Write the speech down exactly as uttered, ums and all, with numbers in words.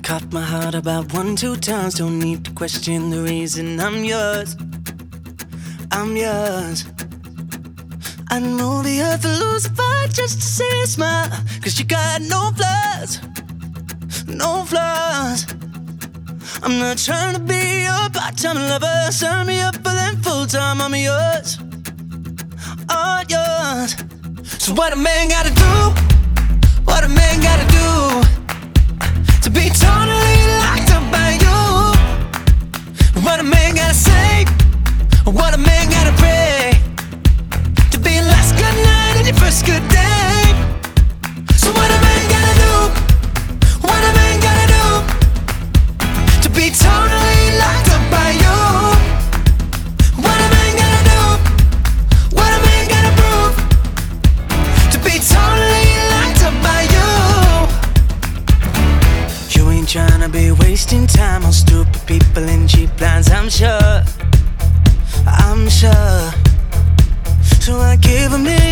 caught my heart about one, two times. Don't need to question the reason I'm yours. I'm yours. I'd move the earth and lose a fight just to see you smile. Cause you got no flaws, no flaws. I'm not trying to be your part-time lover. Sign me up for them full-time. I'm yours, all yours. So what a man gotta do, what a man gotta do to be totally locked up by you? What a man gotta say, what a man gotta pray to be your last good night and your first good day. So what a man gotta do, what a man gotta do to be totally locked up by you? What a man gotta do, what a man gotta prove to be totally locked up by you? You ain't tryna be wasting time on stupid people and cheap lines, I'm sure, I'm sure. So I give a million